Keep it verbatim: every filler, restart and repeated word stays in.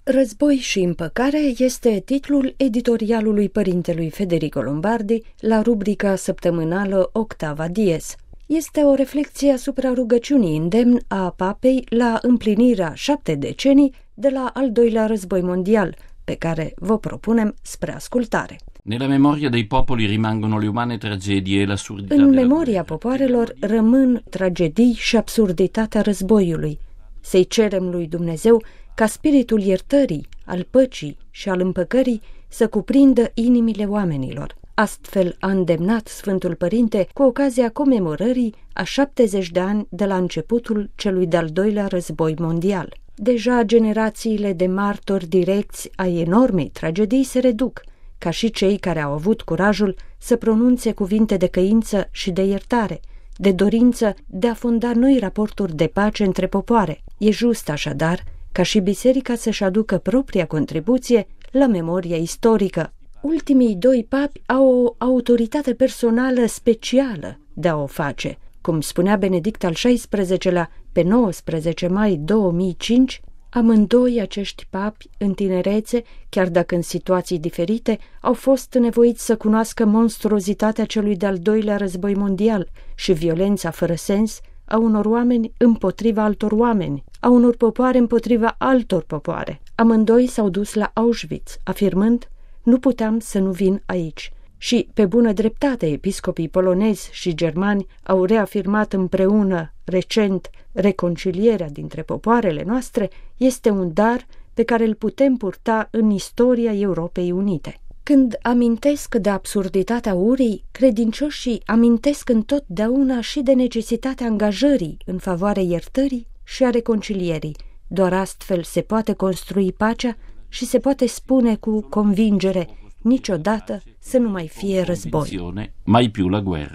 Război și împăcare este titlul editorialului părintelui Federico Lombardi la rubrica săptămânală Octava Dies. Este o reflecție asupra rugăciunii îndemn a papei la împlinirea șapte decenii de la al doilea război mondial, pe care vă propunem spre ascultare. Nella memoria dei popoli rimangono le umane tragedie e l'assurdità. În memoria popoarelor rămân tragedii și absurditatea războiului. Să-i cerem lui Dumnezeu ca spiritul iertării, al păcii și al împăcării să cuprindă inimile oamenilor. Astfel a îndemnat Sfântul Părinte cu ocazia comemorării a șaptezeci de ani de la începutul celui de-al doilea război mondial. Deja generațiile de martori direcți ai enormei tragedii se reduc, ca și cei care au avut curajul să pronunțe cuvinte de căință și de iertare, de dorință de a fonda noi raporturi de pace între popoare. E just așadar ca și biserica să-și aducă propria contribuție la memoria istorică. Ultimii doi papi au o autoritate personală specială de a o face. Cum spunea Benedict al șaisprezecelea pe nouăsprezece mai două mii cinci, amândoi acești papi, în tinerețe, chiar dacă în situații diferite, au fost nevoiți să cunoască monstruozitatea celui de-al doilea război mondial și violența fără sens a unor oameni împotriva altor oameni, a unor popoare împotriva altor popoare. Amândoi s-au dus la Auschwitz, afirmând: "Nu puteam să nu vin aici." Și, pe bună dreptate, episcopii polonezi și germani au reafirmat împreună, recent, reconcilierea dintre popoarele noastre este un dar pe care îl putem purta în istoria Europei Unite. Când amintesc de absurditatea urii, credincioșii amintesc întotdeauna și de necesitatea angajării în favoarea iertării și a reconcilierii. Doar astfel se poate construi pacea și se poate spune cu convingere: niciodată să nu mai fie război. Mai più la guerra.